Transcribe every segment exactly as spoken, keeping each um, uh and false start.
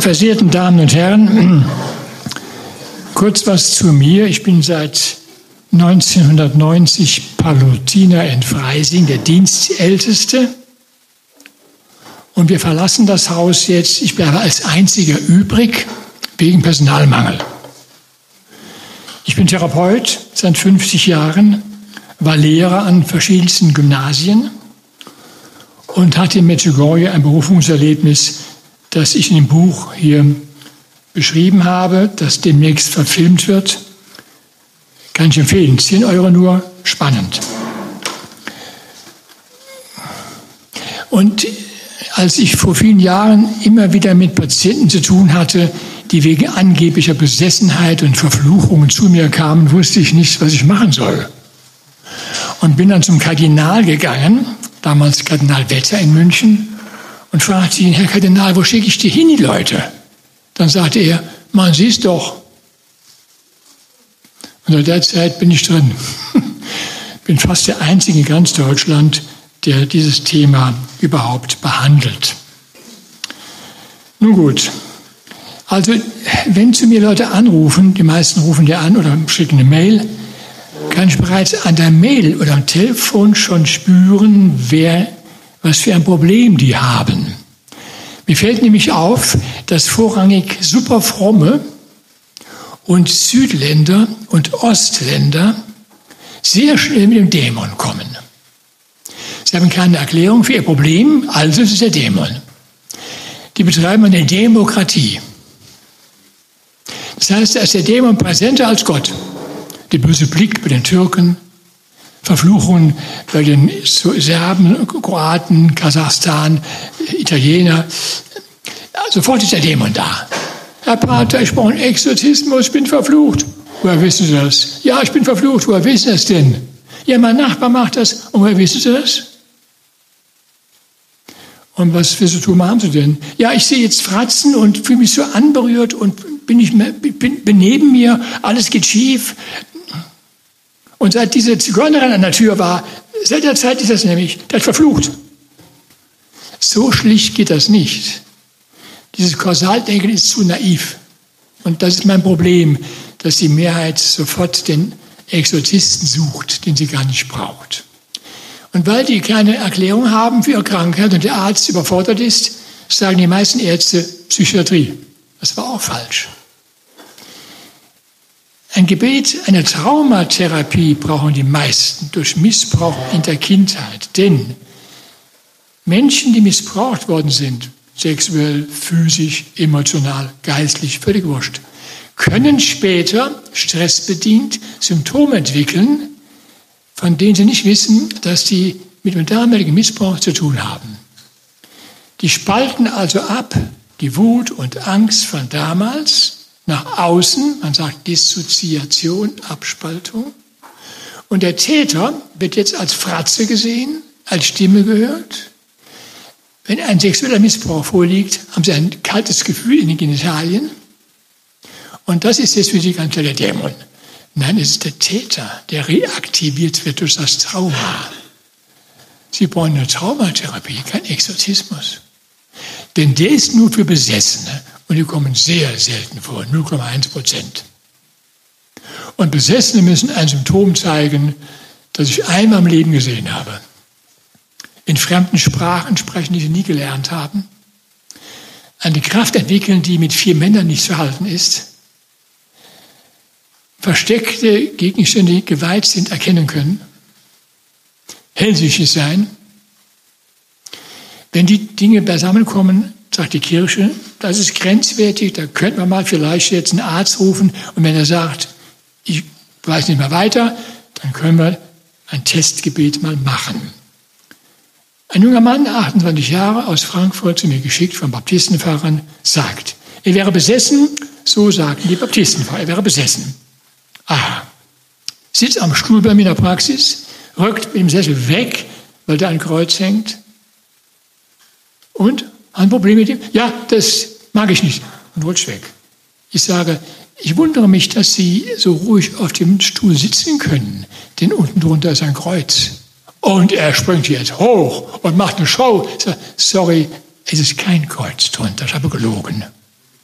verehrten Damen und Herren, kurz was zu mir. Ich bin seit neunzehnhundertneunzig Palutiner in Freising, der Dienstälteste. Und wir verlassen das Haus jetzt, ich bleibe als Einziger übrig, wegen Personalmangel. Ich bin Therapeut seit fünfzig Jahren, war Lehrer an verschiedensten Gymnasien und hatte in Medjugorje ein Berufungserlebnis, das ich in dem Buch hier beschrieben habe, das demnächst verfilmt wird. Kann ich empfehlen, zehn Euro nur, spannend. Und als ich vor vielen Jahren immer wieder mit Patienten zu tun hatte, die wegen angeblicher Besessenheit und Verfluchungen zu mir kamen, wusste ich nicht, was ich machen soll. Und bin dann zum Kardinal gegangen, damals Kardinal Wetter in München, und fragte ihn, Herr Kardinal, wo schicke ich die hin, die Leute? Dann sagte er, man sieht's doch. Und in der Zeit bin ich drin. Bin fast der Einzige in ganz Deutschland, der dieses Thema überhaupt behandelt. Nun gut, also wenn zu mir Leute anrufen, die meisten rufen ja an oder schicken eine Mail, kann ich bereits an der Mail oder am Telefon schon spüren, wer, was für ein Problem die haben. Mir fällt nämlich auf, dass vorrangig superfromme und Südländer und Ostländer sehr schnell mit dem Dämon kommen. Sie haben keine Erklärung für ihr Problem, also ist es der Dämon. Die betreiben eine Demokratie. Das heißt, da ist der Dämon präsenter als Gott. Der böse Blick bei den Türken, Verfluchungen bei den Serben, Kroaten, Kasachstan, Italiener. Sofort ist der Dämon da. Herr Pater, ich brauche einen Exorzismus, ich bin verflucht. Woher wissen Sie das? Ja, ich bin verflucht. Woher wissen Sie das denn? Ja, mein Nachbar macht das. Und woher wissen Sie das? Und was für Symptome haben Sie denn? Ja, ich sehe jetzt Fratzen und fühle mich so anberührt und bin nicht mehr, bin, bin neben mir, alles geht schief. Und seit diese Zigeunerin an der Tür war, seit der Zeit ist das nämlich, der hat verflucht. So schlicht geht das nicht. Dieses Kausaldenken ist zu naiv. Und das ist mein Problem, dass die Mehrheit sofort den Exorzisten sucht, den sie gar nicht braucht. Und weil die keine Erklärung haben für ihre Krankheit und der Arzt überfordert ist, sagen die meisten Ärzte Psychiatrie. Das war auch falsch. Ein Gebet, eine Traumatherapie brauchen die meisten durch Missbrauch in der Kindheit. Denn Menschen, die missbraucht worden sind, sexuell, physisch, emotional, geistlich, völlig wurscht, können später stressbedingt Symptome entwickeln, von denen sie nicht wissen, dass sie mit dem damaligen Missbrauch zu tun haben. Die spalten also ab die Wut und Angst von damals nach außen, man sagt Dissoziation, Abspaltung. Und der Täter wird jetzt als Fratze gesehen, als Stimme gehört. Wenn ein sexueller Missbrauch vorliegt, haben sie ein kaltes Gefühl in den Genitalien. Und das ist jetzt für sie ganz klar der Dämon. Nein, es ist der Täter, der reaktiviert wird durch das Trauma. Sie brauchen eine Traumatherapie, kein Exorzismus. Denn der ist nur für Besessene und die kommen sehr selten vor, null Komma eins Prozent. Und Besessene müssen ein Symptom zeigen, das ich einmal im Leben gesehen habe. In fremden Sprachen sprechen, die sie nie gelernt haben. Eine Kraft entwickeln, die mit vier Männern nicht zu halten ist. Versteckte Gegenstände, die geweiht sind, erkennen können. Hellsichtig sein. Wenn die Dinge beisammenkommen, sagt die Kirche, das ist grenzwertig, da könnte man mal vielleicht jetzt einen Arzt rufen und wenn er sagt, ich weiß nicht mehr weiter, dann können wir ein Testgebet mal machen. Ein junger Mann, achtundzwanzig Jahre, aus Frankfurt, zu mir geschickt von Baptistenpfarrern, sagt, er wäre besessen, so sagten die Baptistenpfarrer, er wäre besessen. Aha, sitzt am Stuhl bei mir in der Praxis, rückt mit dem Sessel weg, weil da ein Kreuz hängt. Und? Ein Problem mit ihm? Ja, das mag ich nicht. Und rutscht weg. Ich sage, ich wundere mich, dass Sie so ruhig auf dem Stuhl sitzen können, denn unten drunter ist ein Kreuz. Und er springt jetzt hoch und macht eine Show. Ich sage, sorry, es ist kein Kreuz drunter, ich habe gelogen.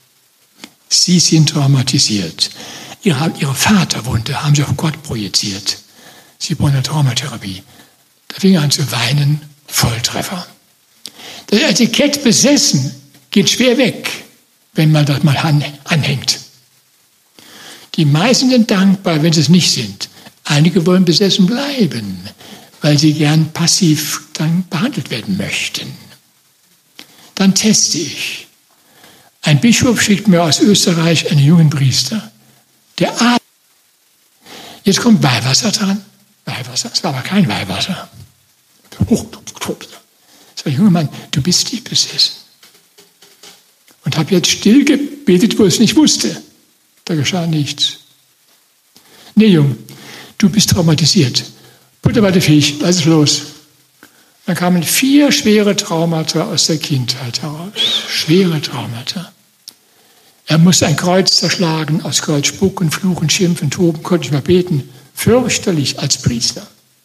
Sie sind traumatisiert. Ihre, ihre Vaterwunde haben sie auf Gott projiziert. Sie brauchen eine Traumatherapie. Da fing er an zu weinen, Volltreffer. Das Etikett besessen geht schwer weg, wenn man das mal anhängt. Die meisten sind dankbar, wenn sie es nicht sind. Einige wollen besessen bleiben, weil sie gern passiv dann behandelt werden möchten. Dann teste ich. Ein Bischof schickt mir aus Österreich einen jungen Priester. Der atmet. Jetzt kommt Weihwasser dran. Weihwasser, es war aber kein Weihwasser. Oh, das war ein junger Mann, du bist nicht besessen. Und habe jetzt still gebetet, wo es nicht wusste. Da geschah nichts. Nee, Junge, du bist traumatisiert. Butter bei der Fisch, was ist los? Dann kamen vier schwere Traumata aus der Kindheit heraus. Schwere Traumata. Er musste ein Kreuz zerschlagen, aus Kreuz spucken, fluchen, schimpfen, toben, konnte nicht mehr beten. Fürchterlich als Priester.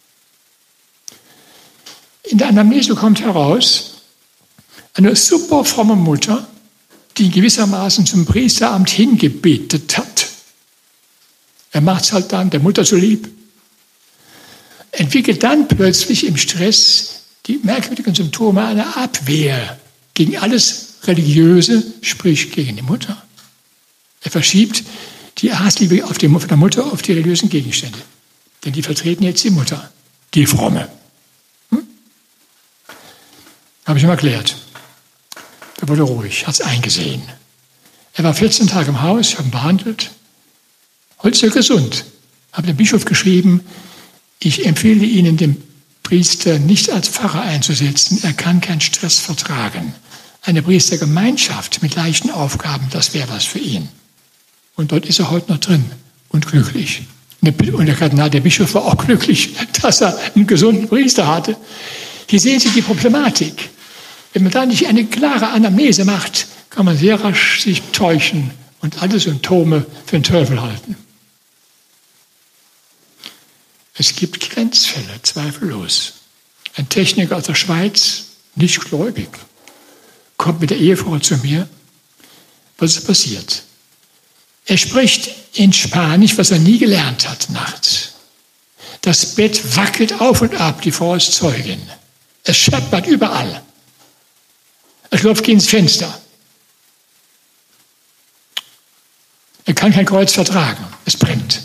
In der Anamnese kommt heraus, eine super fromme Mutter, die gewissermaßen zum Priesteramt hingebetet hat. Er macht es halt dann der Mutter so lieb. Entwickelt dann plötzlich im Stress die merkwürdigen Symptome einer Abwehr gegen alles Religiöse, sprich gegen die Mutter. Er verschiebt die Hassliebe auf die, von der Mutter auf die religiösen Gegenstände. Denn die vertreten jetzt die Mutter, die Fromme. Hm? Habe ich ihm erklärt. Er wurde ruhig, hat es eingesehen. Er war vierzehn Tage im Haus, ich habe ihn behandelt. Heute ist er gesund. Habe dem Bischof geschrieben, ich empfehle Ihnen, den Priester nicht als Pfarrer einzusetzen. Er kann keinen Stress vertragen. Eine Priestergemeinschaft mit leichten Aufgaben, das wäre was für ihn. Und dort ist er heute noch drin und glücklich. Und der Kardinal, der Bischof, war auch glücklich, dass er einen gesunden Priester hatte. Hier sehen Sie die Problematik. Wenn man da nicht eine klare Anamnese macht, kann man sehr rasch sich täuschen und alle Symptome für den Teufel halten. Es gibt Grenzfälle, zweifellos. Ein Techniker aus der Schweiz, nicht gläubig, kommt mit der Ehefrau zu mir. Was ist passiert? Er spricht in Spanisch, was er nie gelernt hat, nachts. Das Bett wackelt auf und ab, die Frau ist Zeugin. Es scheppert überall. Es läuft ins Fenster. Er kann kein Kreuz vertragen, es brennt.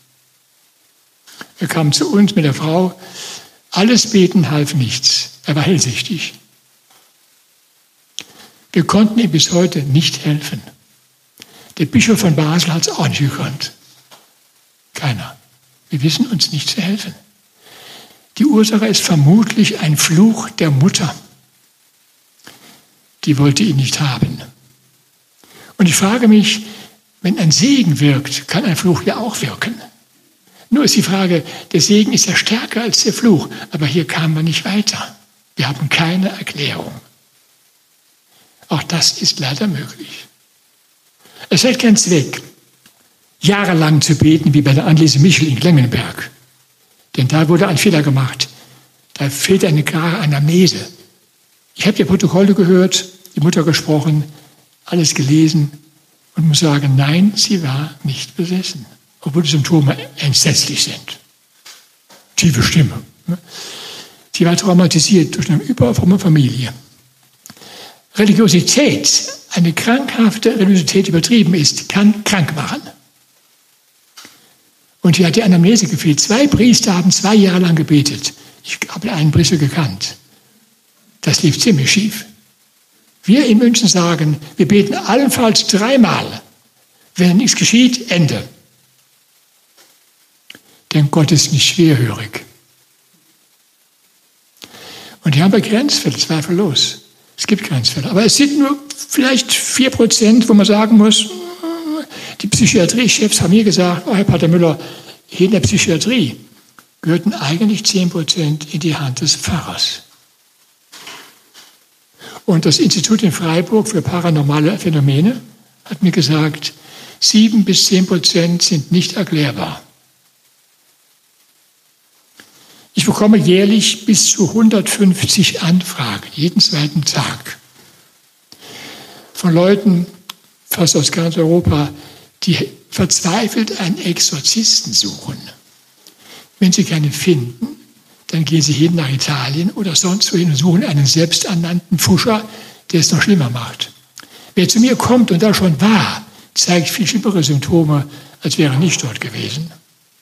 Er kam zu uns mit der Frau, alles Beten half nichts. Er war hellsichtig. Wir konnten ihm bis heute nicht helfen. Der Bischof von Basel hat es auch nicht gekonnt. Keiner. Wir wissen uns nicht zu helfen. Die Ursache ist vermutlich ein Fluch der Mutter. Die wollte ihn nicht haben. Und ich frage mich, wenn ein Segen wirkt, kann ein Fluch ja auch wirken. Nur ist die Frage, der Segen ist ja stärker als der Fluch, aber hier kamen wir nicht weiter. Wir haben keine Erklärung. Auch das ist leider möglich. Es hat keinen Zweck, jahrelang zu beten, wie bei der Anneliese Michel in Klengenberg. Denn da wurde ein Fehler gemacht. Da fehlt eine klare Anamnese. Ich habe die Protokolle gehört, die Mutter gesprochen, alles gelesen und muss sagen, nein, sie war nicht besessen. Obwohl die Symptome entsetzlich sind. Tiefe Stimme. Sie war traumatisiert durch eine überfromme Familie. Religiosität, eine krankhafte Religiosität übertrieben ist, kann krank machen. Und hier hat die Anamnese gefehlt. Zwei Priester haben zwei Jahre lang gebetet. Ich habe einen Priester gekannt. Das lief ziemlich schief. Wir in München sagen, wir beten allenfalls dreimal. Wenn nichts geschieht, Ende. Denn Gott ist nicht schwerhörig. Und hier haben wir Grenzfälle, zweifellos. Es gibt Grenzfälle. Aber es sind nur vielleicht vier Prozent, wo man sagen muss, die Psychiatrie-Chefs haben mir gesagt, oh Herr Pater Müller, hier in der Psychiatrie gehörten eigentlich zehn Prozent in die Hand des Pfarrers. Und das Institut in Freiburg für paranormale Phänomene hat mir gesagt, sieben bis zehn Prozent sind nicht erklärbar. Ich bekomme jährlich bis zu hundertfünfzig Anfragen, jeden zweiten Tag, von Leuten, fast aus ganz Europa, die verzweifelt einen Exorzisten suchen. Wenn sie keinen finden, dann gehen sie hin nach Italien oder sonst wohin und suchen einen selbsternannten Pfuscher, der es noch schlimmer macht. Wer zu mir kommt und da schon war, zeigt viel schlimmere Symptome, als wäre er nicht dort gewesen.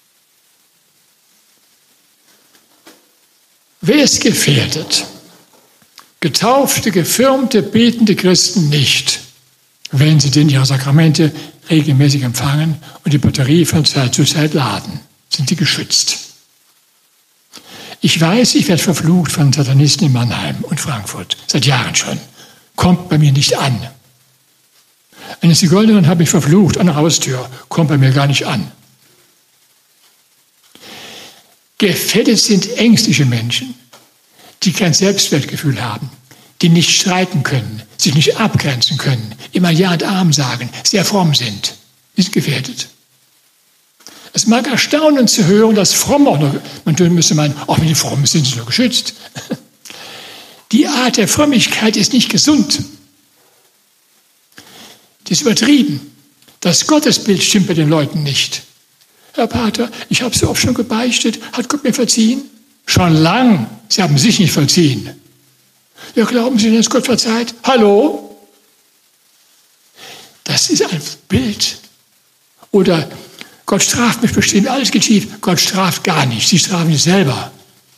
Wer ist gefährdet? Getaufte, gefirmte, betende Christen nicht, wenn sie denn ihre Sakramente regelmäßig empfangen und die Batterie von Zeit zu Zeit laden. Sind sie geschützt. Ich weiß, ich werde verflucht von Satanisten in Mannheim und Frankfurt, seit Jahren schon. Kommt bei mir nicht an. Eine Zigeunerin hat mich verflucht an der Haustür, kommt bei mir gar nicht an. Gefährdet sind ängstliche Menschen, die kein Selbstwertgefühl haben, die nicht streiten können, sich nicht abgrenzen können, immer Ja und Amen sagen, sehr fromm sind. Die sind gefährdet. Es mag erstaunen zu hören, dass Fromme auch noch, man müsste meinen, auch wenn die Frommen sind, sind sie nur geschützt. Die Art der Frömmigkeit ist nicht gesund. Die ist übertrieben. Das Gottesbild stimmt bei den Leuten nicht. Herr Pater, ich habe so oft schon gebeichtet, hat Gott mir verziehen? Schon lang, Sie haben sich nicht verziehen. Ja, glauben Sie denn, dass Gott verzeiht? Hallo? Das ist ein Bild. Oder Gott straft mich bestimmt, alles geht schief. Gott straft gar nicht, Sie strafen sich selber.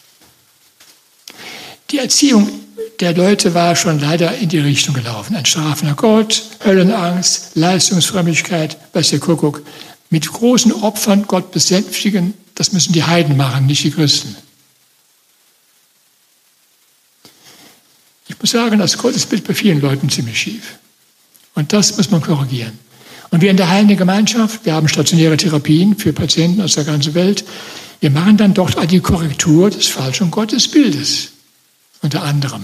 Die Erziehung der Leute war schon leider in die Richtung gelaufen. Ein strafender Gott, Höllenangst, Leistungsfrömmigkeit, weiß der Kuckuck. Mit großen Opfern Gott besänftigen, das müssen die Heiden machen, nicht die Christen. Ich muss sagen, das Gottesbild bei vielen Leuten ziemlich schief. Und das muss man korrigieren. Und wir in der Heiligen Gemeinschaft, wir haben stationäre Therapien für Patienten aus der ganzen Welt, wir machen dann dort die Korrektur des falschen Gottesbildes, unter anderem.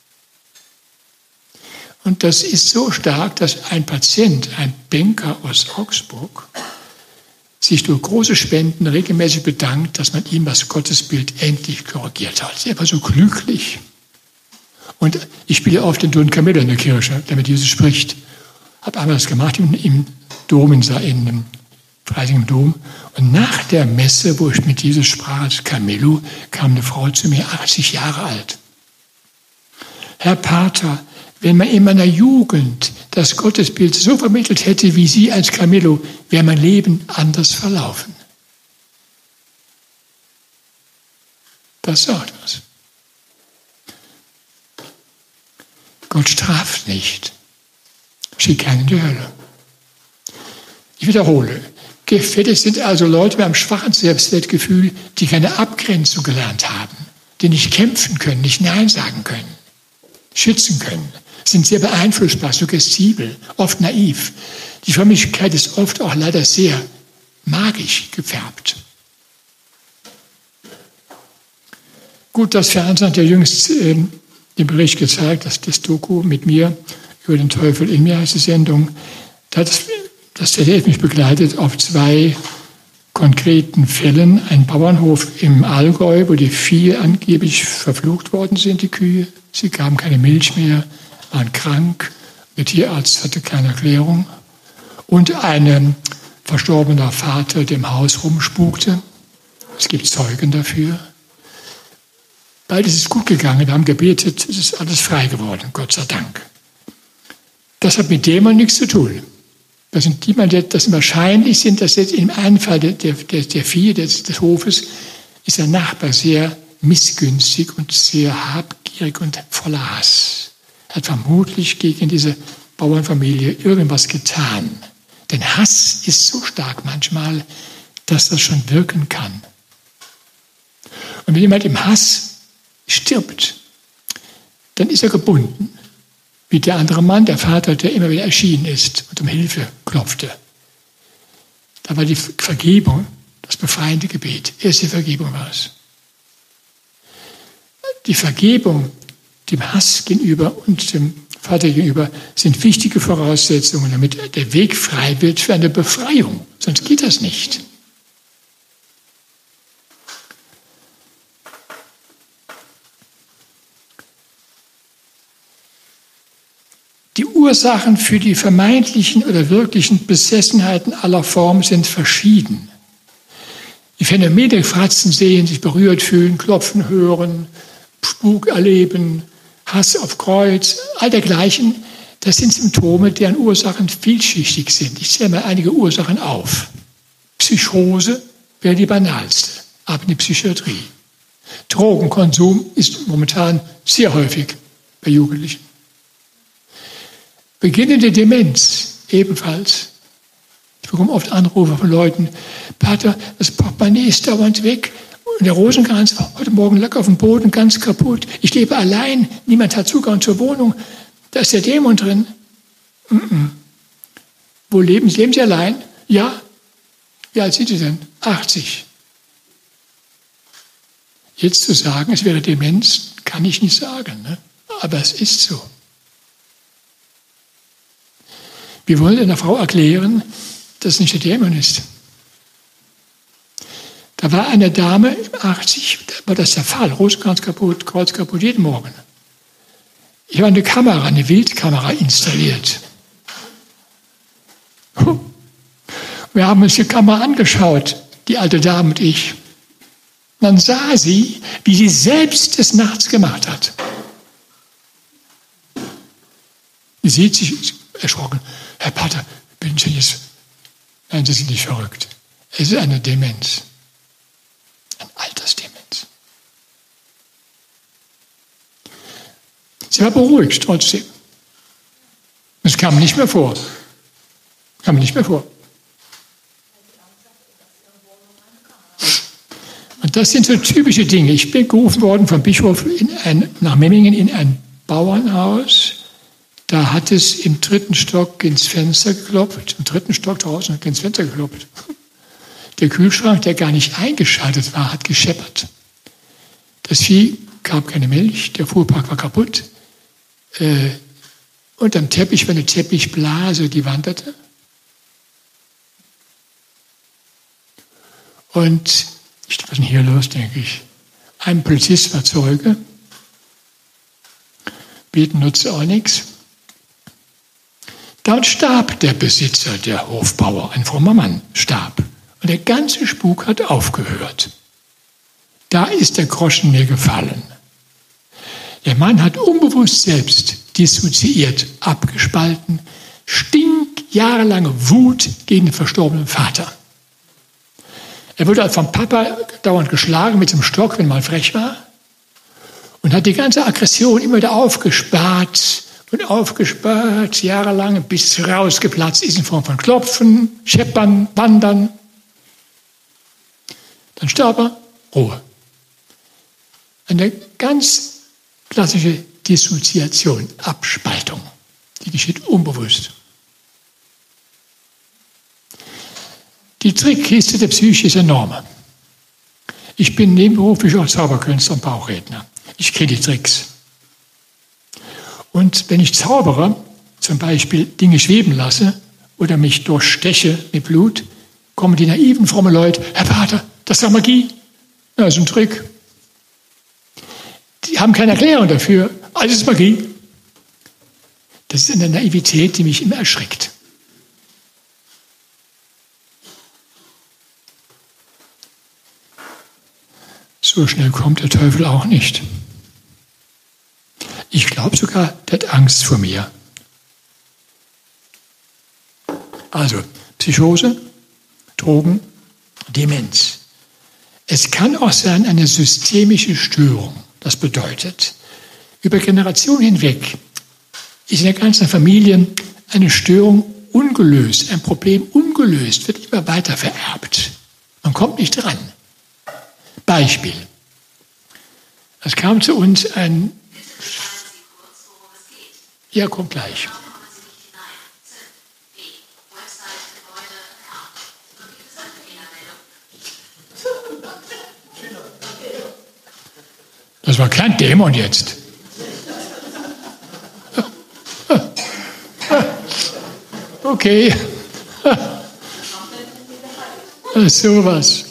Und das ist so stark, dass ein Patient, ein Banker aus Augsburg, sich durch große Spenden regelmäßig bedankt, dass man ihm das Gottesbild endlich korrigiert hat. Er war so glücklich. Und ich spiele oft den Don Camillo in der Kirche, der mit Jesus spricht. Habe einmal das gemacht im, im Dom, in, in Freising im Dom. Und nach der Messe, wo ich mit Jesus sprach als Camillo, kam eine Frau zu mir, achtzig Jahre alt. Herr Pater, wenn man in meiner Jugend das Gottesbild so vermittelt hätte wie Sie als Camillo, wäre mein Leben anders verlaufen. Das sagt was. Gott straft nicht. Schickt keinen in die Hölle. Ich wiederhole. Gefährdet sind also Leute mit einem schwachen Selbstwertgefühl, die keine Abgrenzung gelernt haben, die nicht kämpfen können, nicht Nein sagen können, schützen können, sind sehr beeinflussbar, suggestibel, oft naiv. Die Frömmigkeit ist oft auch leider sehr magisch gefärbt. Gut, das Fernsehen hat ja jüngst äh, den Bericht gezeigt, dass das Doku mit mir über den Teufel in mir heißt die Sendung. Da hat das, das Z D F mich begleitet auf zwei konkreten Fällen. Ein Bauernhof im Allgäu, wo die Vieh angeblich verflucht worden sind, die Kühe. Sie gaben keine Milch mehr, waren krank. Der Tierarzt hatte keine Erklärung. Und ein verstorbener Vater, der im Haus rumspukte. Es gibt Zeugen dafür. Beides ist gut gegangen, wir haben gebetet, es ist alles frei geworden, Gott sei Dank. Das hat mit Dämon nichts zu tun. Das sind die, das wahrscheinlich sind, dass jetzt im einen Fall der, der, der Vieh, des, des Hofes, ist der Nachbar sehr missgünstig und sehr habgierig und voller Hass. Er hat vermutlich gegen diese Bauernfamilie irgendwas getan. Denn Hass ist so stark manchmal, dass das schon wirken kann. Und wenn jemand im Hass stirbt, dann ist er gebunden. Wie der andere Mann, der Vater, der immer wieder erschienen ist und um Hilfe klopfte. Da war die Vergebung, das befreiende Gebet. Erste Vergebung war es. Die Vergebung dem Hass gegenüber und dem Vater gegenüber sind wichtige Voraussetzungen, damit der Weg frei wird für eine Befreiung. Sonst geht das nicht. Die Ursachen für die vermeintlichen oder wirklichen Besessenheiten aller Formen sind verschieden. Die Phänomene, Fratzen sehen, sich berührt fühlen, klopfen hören, Spuk erleben, Hass auf Kreuz, all dergleichen, das sind Symptome, deren Ursachen vielschichtig sind. Ich zähle mal einige Ursachen auf. Psychose wäre die banalste, ab in die Psychiatrie. Drogenkonsum ist momentan sehr häufig bei Jugendlichen. Beginnende Demenz ebenfalls. Ich bekomme oft Anrufe von Leuten, Pater, das Portemonnaie ist dauernd weg und der Rosenkranz heute Morgen lag auf dem Boden, ganz kaputt. Ich lebe allein, niemand hat Zugang zur Wohnung, da ist der Dämon drin. Mm-mm. Wo leben Sie? Leben Sie allein? Ja. Wie alt sind Sie denn? achtzig. Jetzt zu sagen, es wäre Demenz, kann ich nicht sagen, ne? Aber es ist so. Wir wollen einer Frau erklären, dass es nicht der Dämon ist. Da war eine Dame im achtzig, da war das der Fall, Rosenkranz kaputt, Kreuz kaputt, jeden Morgen. Ich habe eine Kamera, eine Wildkamera installiert. Wir haben uns die Kamera angeschaut, die alte Dame und ich. Man sah sie, wie sie selbst des Nachts gemacht hat. Sie sieht sich erschrocken. Herr Pater, bin ich jetzt? Nein, Sie sind nicht verrückt. Es ist eine Demenz. Eine Altersdemenz. Sie war beruhigt trotzdem. Das kam nicht mehr vor. Kam nicht mehr vor. Und das sind so typische Dinge. Ich bin gerufen worden vom Bischof in ein, nach Memmingen in ein Bauernhaus. Da hat es im dritten Stock ins Fenster geklopft. Im dritten Stock draußen hat ins Fenster geklopft. Der Kühlschrank, der gar nicht eingeschaltet war, hat gescheppert. Das Vieh gab keine Milch, der Fuhrpark war kaputt. Äh, unterm Teppich war eine Teppichblase, die wanderte. Und was ist denn hier los, denke ich? Ein Polizist war Zeuge. Beten nutzte auch nichts. Dann starb der Besitzer, der Hofbauer, ein frommer Mann, starb. Und der ganze Spuk hat aufgehört. Da ist der Groschen mir gefallen. Der Mann hat unbewusst selbst dissoziiert, abgespalten, stinkjahrelange Wut gegen den verstorbenen Vater. Er wurde vom Papa dauernd geschlagen mit dem Stock, wenn man frech war. Und hat die ganze Aggression immer wieder aufgespart und aufgespart, jahrelang, bis es rausgeplatzt ist in Form von Klopfen, Scheppern, Wandern. Dann starb er, Ruhe. Eine ganz klassische Dissoziation, Abspaltung. Die geschieht unbewusst. Die Trickkiste der Psyche ist enorm. Ich bin nebenberuflich auch Zauberkünstler und Bauchredner. Ich kenne die Tricks. Und wenn ich zaubere, zum Beispiel Dinge schweben lasse oder mich durchsteche mit Blut, kommen die naiven, frommen Leute, Herr Pater, das ist doch Magie. Ja, das ist ein Trick. Die haben keine Erklärung dafür. Alles ist Magie. Das ist eine Naivität, die mich immer erschreckt. So schnell kommt der Teufel auch nicht. Ich glaube sogar, der hat Angst vor mir. Also, Psychose, Drogen, Demenz. Es kann auch sein eine systemische Störung. Das bedeutet, über Generationen hinweg ist in der ganzen Familie eine Störung ungelöst, ein Problem ungelöst, wird immer weiter vererbt. Man kommt nicht dran. Beispiel. Es kam zu uns ein... Ja, kommt gleich. Das war kein Dämon jetzt. Okay. So was.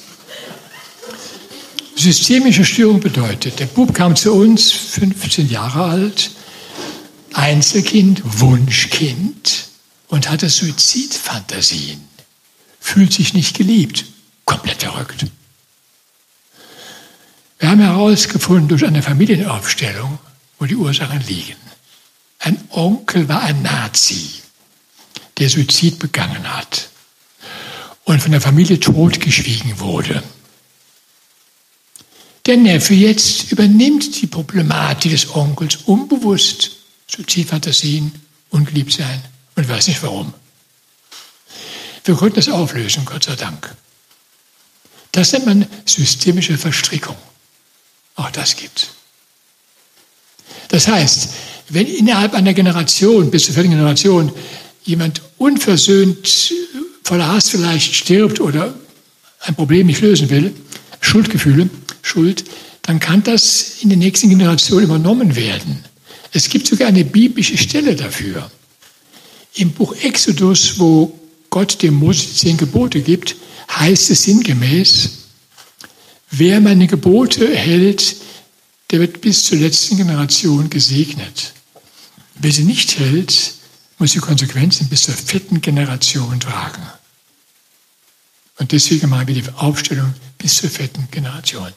Systemische Störung bedeutet, der Bub kam zu uns, fünfzehn Jahre alt, Einzelkind, Wunschkind und hatte Suizidfantasien. Fühlt sich nicht geliebt. Komplett verrückt. Wir haben herausgefunden durch eine Familienaufstellung, wo die Ursachen liegen. Ein Onkel war ein Nazi, der Suizid begangen hat und von der Familie totgeschwiegen wurde. Der Neffe jetzt übernimmt die Problematik des Onkels unbewusst. Suizidfantasien, ungeliebt sein und weiß nicht warum. Wir konnten das auflösen, Gott sei Dank. Das nennt man systemische Verstrickung. Auch das gibt's. Das heißt, wenn innerhalb einer Generation, bis zur vierten Generation, jemand unversöhnt, voller Hass vielleicht stirbt oder ein Problem nicht lösen will, Schuldgefühle, Schuld, dann kann das in der nächsten Generation übernommen werden. Es gibt sogar eine biblische Stelle dafür. Im Buch Exodus, wo Gott dem Mose die zehn Gebote gibt, heißt es sinngemäß, wer meine Gebote hält, der wird bis zur letzten Generation gesegnet. Wer sie nicht hält, muss die Konsequenzen bis zur vierten Generation tragen. Und deswegen machen wir die Aufstellung bis zur vierten Generation.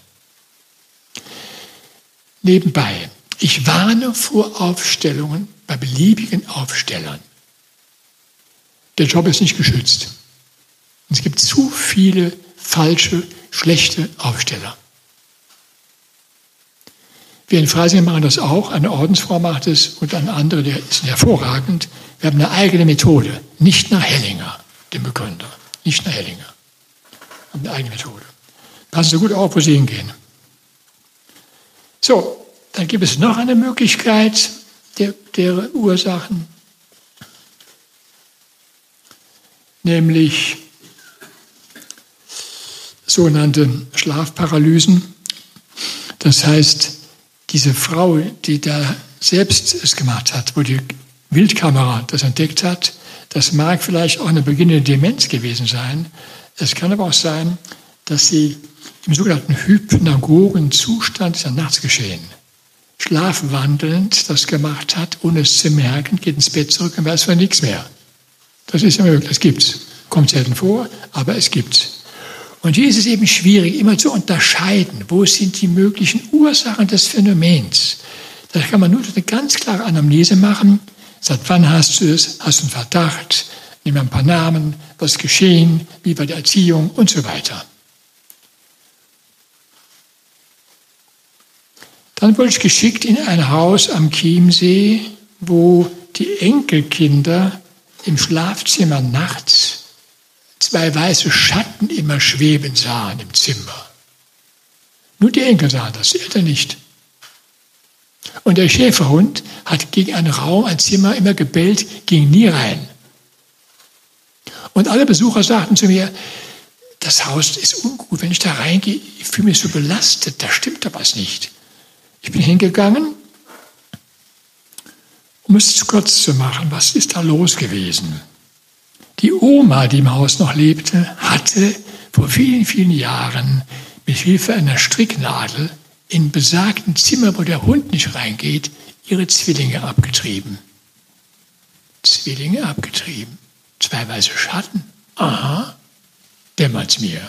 Nebenbei, ich warne vor Aufstellungen bei beliebigen Aufstellern. Der Job ist nicht geschützt. Es gibt zu viele falsche, schlechte Aufsteller. Wir in Freising machen das auch, eine Ordensfrau macht es und eine andere, der ist hervorragend. Wir haben eine eigene Methode, nicht nach Hellinger, dem Begründer, nicht nach Hellinger. Wir haben eine eigene Methode. Passen Sie gut auf, wo Sie hingehen. So, dann gibt es noch eine Möglichkeit der, der Ursachen, nämlich sogenannte Schlafparalysen. Das heißt, diese Frau, die da selbst es gemacht hat, wo die Wildkamera das entdeckt hat, das mag vielleicht auch eine beginnende Demenz gewesen sein. Es kann aber auch sein, dass sie im sogenannten hypnagogen Zustand, ist ja nachts geschehen, schlafwandelnd das gemacht hat, ohne es zu merken, geht ins Bett zurück und weiß von nichts mehr. Das ist ja möglich, das gibt's. Kommt selten vor, aber es gibt's. Und hier ist es eben schwierig, immer zu unterscheiden, wo sind die möglichen Ursachen des Phänomens. Da kann man nur eine ganz klare Anamnese machen. Seit wann hast du es? Hast du einen Verdacht? Nimm ein paar Namen. Was ist geschehen? Wie war die Erziehung? Und so weiter. Dann wurde ich geschickt in ein Haus am Chiemsee, wo die Enkelkinder im Schlafzimmer nachts zwei weiße Schatten immer schweben sahen im Zimmer. Nur die Enkel sahen das, die Eltern nicht. Und der Schäferhund hat gegen einen Raum, ein Zimmer immer gebellt, ging nie rein. Und alle Besucher sagten zu mir, das Haus ist ungut, wenn ich da reingehe, ich fühle mich so belastet, da stimmt da was nicht. Ich bin hingegangen, um es zu kurz zu machen, was ist da los gewesen? Die Oma, die im Haus noch lebte, hatte vor vielen, vielen Jahren mit Hilfe einer Stricknadel in besagten Zimmer, wo der Hund nicht reingeht, ihre Zwillinge abgetrieben. Zwillinge abgetrieben. Zwei weiße Schatten. Aha, dämmert's mir.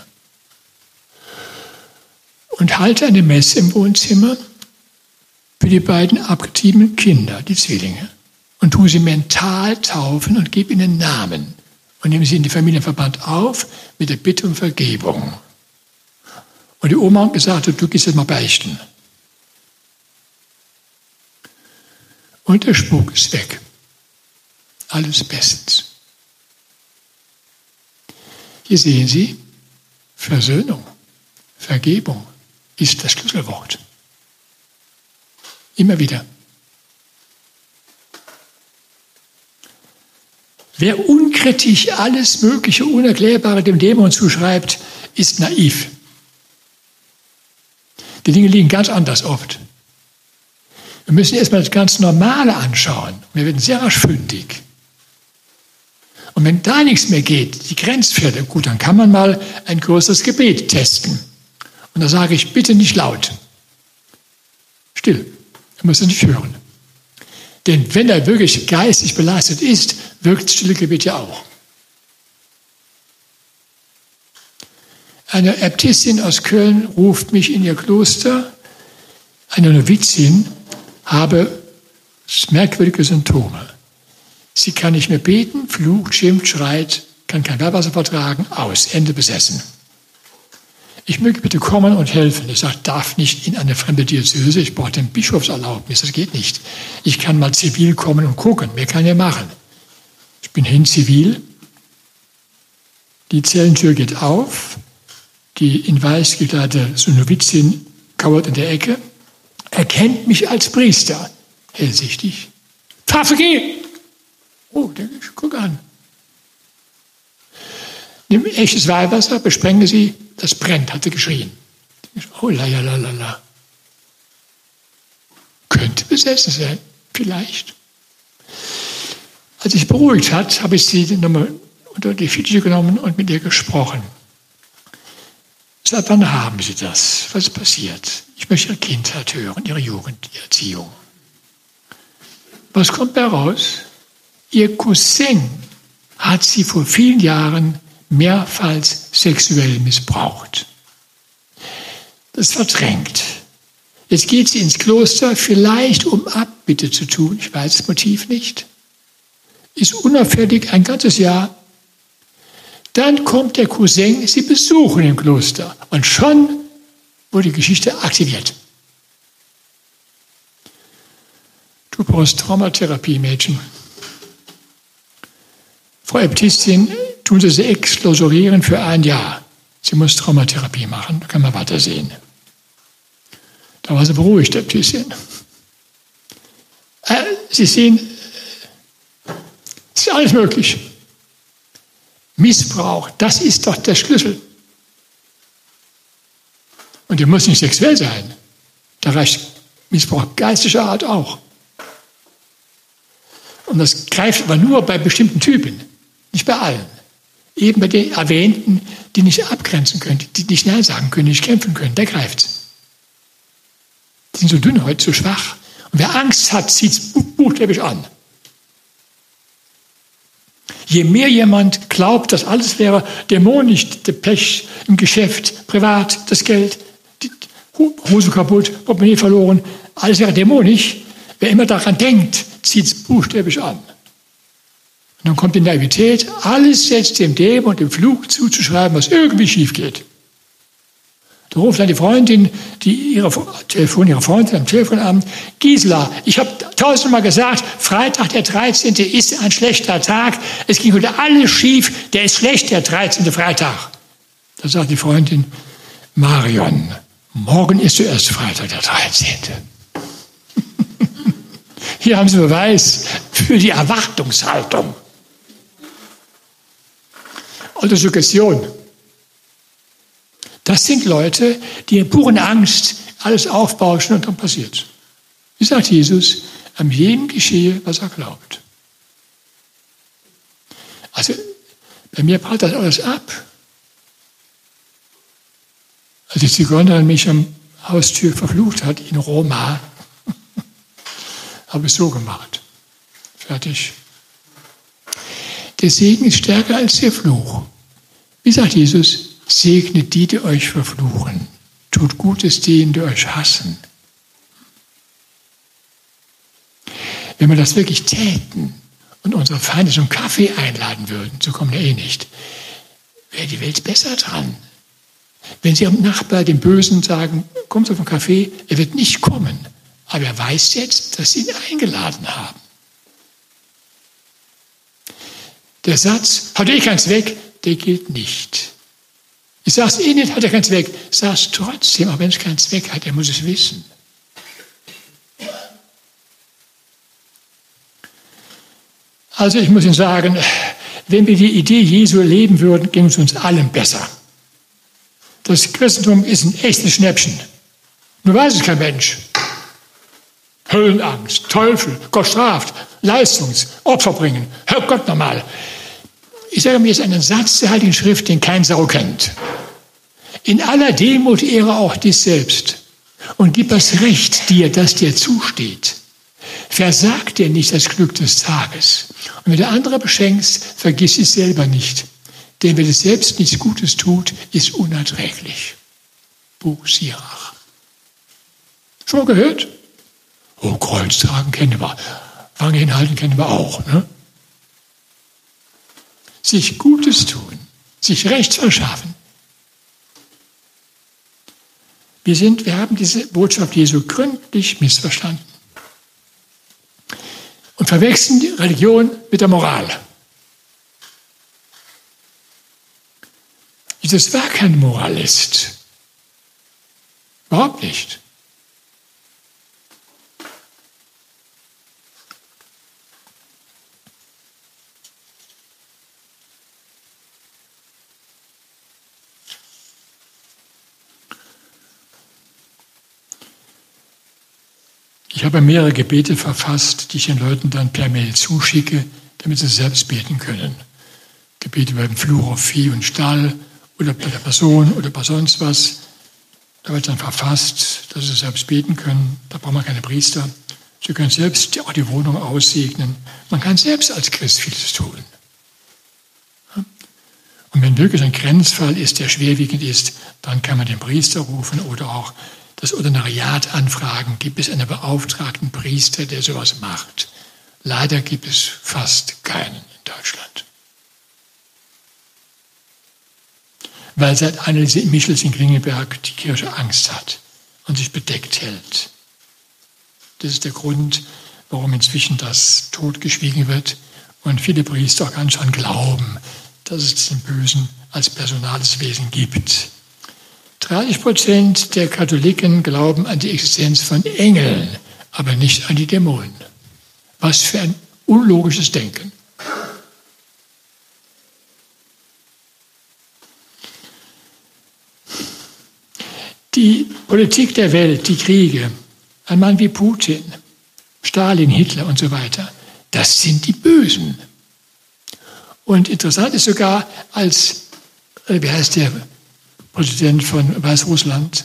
Und halte eine Messe im Wohnzimmer für die beiden abgetriebenen Kinder, die Zwillinge. Und tue sie mental taufen und gebe ihnen Namen. Und nehme sie in den Familienverband auf mit der Bitte um Vergebung. Und die Oma hat gesagt, du gehst jetzt mal beichten. Und der Spuk ist weg. Alles bestens. Hier sehen Sie, Versöhnung, Vergebung ist das Schlüsselwort. Immer wieder. Wer unkritisch alles Mögliche, Unerklärbare dem Dämon zuschreibt, ist naiv. Die Dinge liegen ganz anders oft. Wir müssen erstmal das ganz Normale anschauen. Wir werden sehr rasch fündig. Und wenn da nichts mehr geht, die Grenzfälle, gut, dann kann man mal ein größeres Gebet testen. Und da sage ich, bitte nicht laut. Still. Ihr müsst es nicht hören. Denn wenn er wirklich geistig belastet ist, wirkt stille Gebet ja auch. Eine Äbtissin aus Köln ruft mich in ihr Kloster. Eine Novizin habe merkwürdige Symptome. Sie kann nicht mehr beten, flucht, schimpft, schreit, kann kein Weihwasser vertragen, aus, Ende besessen. Ich möge bitte kommen und helfen. Ich sage, darf nicht in eine fremde Diözese, ich brauche den Bischofserlaubnis, das geht nicht. Ich kann mal zivil kommen und gucken, mehr kann er machen. Ich bin hin zivil, die Zellentür geht auf, die in weiß gekleidete Novizin kauert in der Ecke, erkennt mich als Priester, hellsichtig. Pfaffe, geh! Oh, denke ich, guck an. Nimm echtes Weihwasser, besprenge sie, das brennt, hat sie geschrien. Oh, la, la, la, la. Könnte besessen sein, vielleicht. Als sich beruhigt hat, habe ich sie nochmal unter die Fittiche genommen und mit ihr gesprochen. Seit wann haben Sie das? Was ist passiert? Ich möchte Ihre Kindheit hören, Ihre Jugend, Ihre Erziehung. Was kommt da raus? Ihr Cousin hat sie vor vielen Jahren mehrfach sexuell missbraucht. Das verdrängt. Jetzt geht sie ins Kloster, vielleicht um Abbitte zu tun, ich weiß das Motiv nicht. Ist unauffällig ein ganzes Jahr. Dann kommt der Cousin, sie besuchen im Kloster. Und schon wurde die Geschichte aktiviert. Du brauchst Traumatherapie, Mädchen. Frau Äbtissin, tun Sie sie exklusurieren für ein Jahr. Sie muss Traumatherapie machen, da kann man weitersehen. Da war sie beruhigt, Äbtissin. Äh, Sie sehen, es ist alles möglich. Missbrauch, das ist doch der Schlüssel. Und der muss nicht sexuell sein. Da reicht Missbrauch geistlicher Art auch. Und das greift aber nur bei bestimmten Typen, nicht bei allen. Eben bei den Erwähnten, die nicht abgrenzen können, die nicht Nein sagen können, die nicht kämpfen können, der greift's. Die sind so dünn heute, so schwach. Und wer Angst hat, zieht es buchstäblich an. Je mehr jemand glaubt, dass alles wäre dämonisch, der Pech im Geschäft, privat, das Geld, die Hose kaputt, Portemonnaie verloren, alles wäre dämonisch. Wer immer daran denkt, zieht es buchstäblich an. Und dann kommt die Naivität, alles setzt dem Dämon und dem Fluch zuzuschreiben, was irgendwie schief geht. Da ruft dann die Freundin, die ihre Telefon, ihre Freundin am Telefon an, Gisela, ich habe tausendmal gesagt, Freitag der dreizehnte ist ein schlechter Tag, es ging heute alles schief, der ist schlecht, der dreizehnte Freitag. Da sagt die Freundin, Marion, morgen ist zuerst Freitag der dreizehnte Hier haben Sie Beweis für die Erwartungshaltung. Oder Suggestion. Das sind Leute, die in puren Angst alles aufbauschen und dann passiert. Wie sagt Jesus, an jedem geschehe, was er glaubt. Also bei mir prallt das alles ab. Als die Zigeunerin mich am Haustür verflucht hat in Roma, habe ich so gemacht. Fertig. Der Segen ist stärker als der Fluch. Wie sagt Jesus? Segnet die, die euch verfluchen. Tut Gutes denen, die euch hassen. Wenn wir das wirklich täten und unsere Feinde zum Kaffee einladen würden, so kommen wir eh nicht, wäre die Welt besser dran. Wenn Sie Ihrem Nachbar, dem Bösen, sagen, kommt auf den Kaffee, er wird nicht kommen. Aber er weiß jetzt, dass Sie ihn eingeladen haben. Der Satz, hat eh keinen Zweck, der gilt nicht. Ich sage es eh nicht, hat er keinen Zweck. Ich sage es trotzdem, auch wenn es keinen Zweck hat, er muss es wissen. Also ich muss Ihnen sagen, wenn wir die Idee Jesu leben würden, ging es uns allen besser. Das Christentum ist ein echtes Schnäppchen. Nur weiß es kein Mensch. Höllenangst, Teufel, Gott straft, Leistungs-, Opfer bringen. Hör Gott nochmal. Ich sage mir jetzt einen Satz der Heiligen Schrift, den kein Sau kennt. In aller Demut ehre auch dich selbst und gib das Recht dir, das dir zusteht. Versag dir nicht das Glück des Tages. Und wenn du andere beschenkst, vergiss es selber nicht. Denn wer es selbst nichts Gutes tut, ist unerträglich. Buch Sirach. Schon mal gehört? Oh, Kreuz tragen kennen wir. Wange hinhalten kennen wir auch. Ne? Sich Gutes tun, sich Recht verschaffen. Wir, sind, wir haben diese Botschaft Jesu gründlich missverstanden und verwechseln die Religion mit der Moral. Jesus war kein Moralist. Überhaupt nicht. Ich habe mehrere Gebete verfasst, die ich den Leuten dann per Mail zuschicke, damit sie selbst beten können. Gebete über den Fluch auf Vieh und Stall oder bei der Person oder bei sonst was. Da wird dann verfasst, dass sie selbst beten können. Da braucht man keine Priester. Sie können selbst auch die Wohnung aussegnen. Man kann selbst als Christ vieles tun. Und wenn wirklich ein Grenzfall ist, der schwerwiegend ist, dann kann man den Priester rufen oder auch das Ordinariat anfragen. Gibt es einen beauftragten Priester, der sowas macht? Leider gibt es fast keinen in Deutschland. Weil seit Anneliese Michels in Klingelberg die Kirche Angst hat und sich bedeckt hält. Das ist der Grund, warum inzwischen das totgeschwiegen wird und viele Priester auch ganz schon glauben, dass es den Bösen als personales Wesen gibt. dreißig Prozent der Katholiken glauben an die Existenz von Engeln, aber nicht an die Dämonen. Was für ein unlogisches Denken. Die Politik der Welt, die Kriege, ein Mann wie Putin, Stalin, Hitler und so weiter, das sind die Bösen. Und interessant ist sogar, als, äh, wie heißt der Präsident von Weißrussland?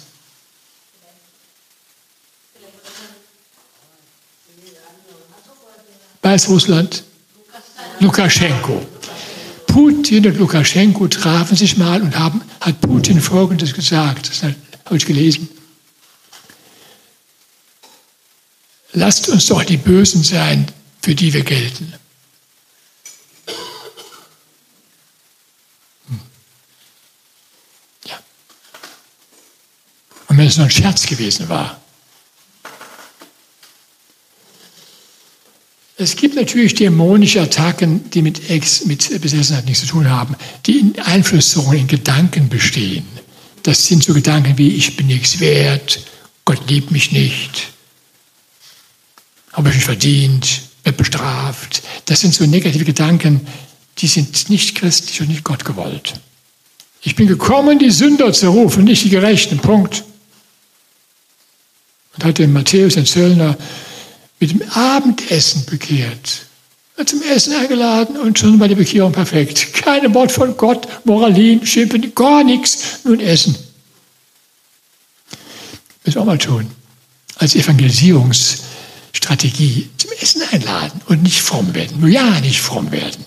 Weißrussland? Lukaschenko. Putin und Lukaschenko trafen sich mal und haben, hat Putin Folgendes gesagt, das habe ich gelesen. Lasst uns doch die Bösen sein, für die wir gelten. Hm. Ja. Und wenn es nur ein Scherz gewesen war. Es gibt natürlich dämonische Attacken, die mit, Ex, mit Besessenheit nichts zu tun haben, die in Einflüsterungen, in Gedanken bestehen. Das sind so Gedanken wie, ich bin nichts wert, Gott liebt mich nicht, habe ich nicht verdient, wird bestraft. Das sind so negative Gedanken, die sind nicht christlich und nicht Gott gewollt. Ich bin gekommen, die Sünder zu rufen, nicht die Gerechten, Punkt. Und hat den Matthäus, den Zöllner, mit dem Abendessen bekehrt. Er hat zum Essen eingeladen und schon war die Bekehrung perfekt. Kein Wort von Gott, Moralin, Schimpfen, gar nichts, nur ein Essen. Müssen wir auch mal tun. Als Evangelisierungsstrategie zum Essen einladen und nicht fromm werden. Nur ja, nicht fromm werden.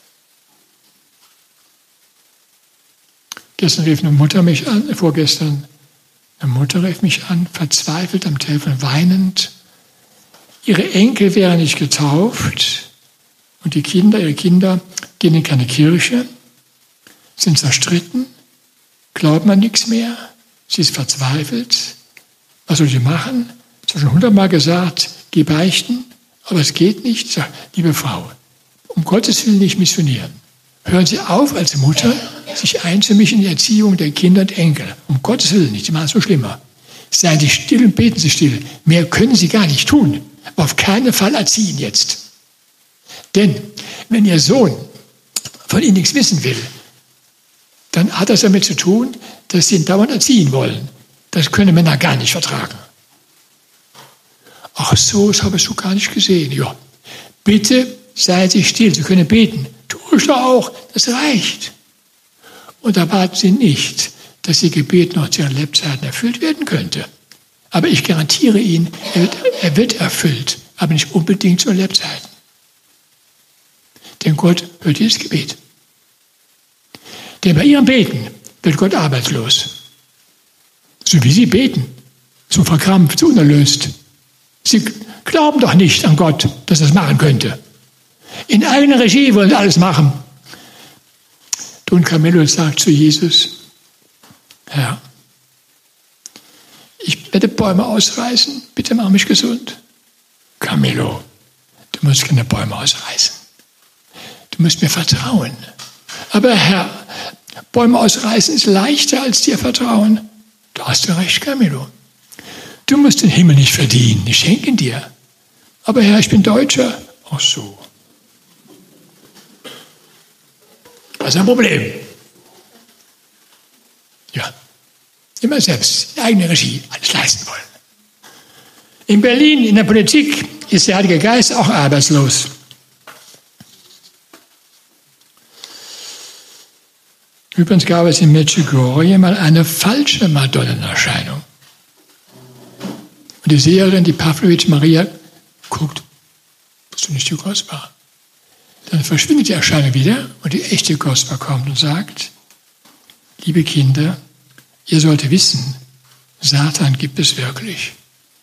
Gestern rief eine Mutter mich an, vorgestern, eine Mutter rief mich an, verzweifelt am Telefon, weinend. Ihre Enkel wären nicht getauft und die Kinder, ihre Kinder gehen in keine Kirche, sind zerstritten, glauben an nichts mehr, sie ist verzweifelt. Was soll sie machen? Ich habe schon hundertmal gesagt, geh beichten, aber es geht nicht. Ich sage, liebe Frau, um Gottes Willen nicht missionieren. Hören Sie auf, als Mutter, sich einzumischen in die Erziehung der Kinder und Enkel. Um Gottes Willen nicht, Sie machen es so schlimmer. Seien Sie still und beten Sie still. Mehr können Sie gar nicht tun. Aber auf keinen Fall erziehen jetzt. Denn wenn Ihr Sohn von Ihnen nichts wissen will, dann hat das damit zu tun, dass Sie ihn dauernd erziehen wollen. Das können Männer gar nicht vertragen. Ach so, das habe ich so gar nicht gesehen. Ja, bitte seien Sie still, Sie können beten. Tue ich doch auch, das reicht. Und erwarten Sie nicht, dass Ihr Gebet noch zu Ihren Lebzeiten erfüllt werden könnte. Aber ich garantiere Ihnen, er wird, er wird erfüllt. aber nicht unbedingt zu Lebzeiten. Denn Gott hört jedes Gebet. Denn bei ihrem Beten wird Gott arbeitslos. So wie sie beten, so verkrampft, so unerlöst. Sie glauben doch nicht an Gott, dass er das machen könnte. In eigener Regie wollen sie alles machen. Don Camillo sagt zu Jesus, Herr, ich werde Bäume ausreißen, bitte mach mich gesund. Camillo, du musst keine Bäume ausreißen. Du musst mir vertrauen. Aber Herr, Bäume ausreißen ist leichter als dir vertrauen. Da hast du recht, Camillo. Du musst den Himmel nicht verdienen, ich schenke ihn dir. Aber Herr, ich bin Deutscher. Ach so. Das ist ein Problem. Ja, immer selbst, in eigener Regie, alles leisten wollen. In Berlin, in der Politik, ist der Heilige Geist auch arbeitslos. Übrigens gab es in Medjugorje mal eine falsche Madonnenerscheinung. Und die Seherin, die Pavlovic Maria, guckt, bist du nicht die Kostbar? Dann verschwindet die Erscheinung wieder und die echte Kostbar kommt und sagt, liebe Kinder, ihr solltet wissen, Satan gibt es wirklich.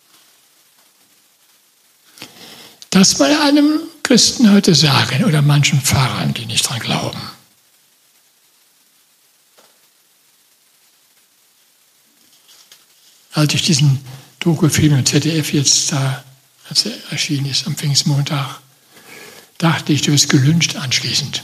Das mal einem Christen heute sagen oder manchen Pfarrern, die nicht dran glauben. Als ich diesen Dokufilm im Z D F jetzt da, als er erschienen ist am Pfingstmontag, dachte ich, du wirst gelyncht anschließend.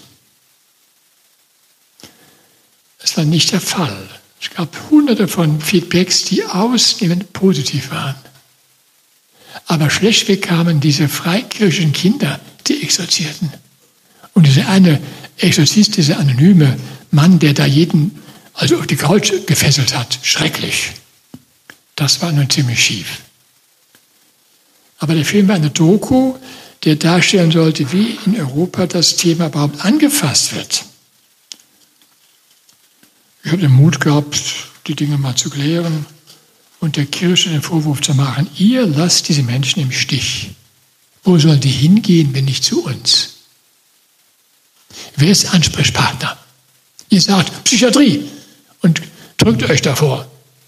Das war nicht der Fall. Es gab hunderte von Feedbacks, die ausnehmend positiv waren. Aber schlechtweg kamen diese freikirchlichen Kinder, die exorzierten. Und dieser eine Exorzist, dieser anonyme Mann, der da jeden also auf die Couch gefesselt hat, schrecklich. Das war nun ziemlich schief. Aber der Film war eine Doku, der darstellen sollte, wie in Europa das Thema überhaupt angefasst wird. Ich habe den Mut gehabt, die Dinge mal zu klären und der Kirche den Vorwurf zu machen, ihr lasst diese Menschen im Stich. Wo sollen die hingehen, wenn nicht zu uns? Wer ist Ansprechpartner? Ihr sagt Psychiatrie und drückt euch davor.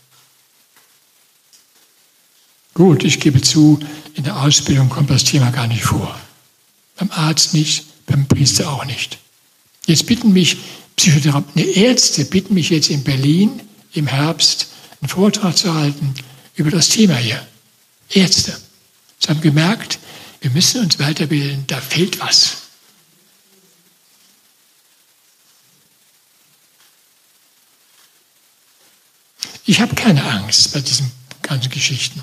Gut, ich gebe zu, in der Ausbildung kommt das Thema gar nicht vor. Beim Arzt nicht, beim Priester auch nicht. Jetzt bitten mich Psychotherapeuten, ne, Ärzte bitten mich jetzt in Berlin im Herbst einen Vortrag zu halten über das Thema hier. Ärzte. Sie haben gemerkt, wir müssen uns weiterbilden, da fehlt was. Ich habe keine Angst bei diesen ganzen Geschichten.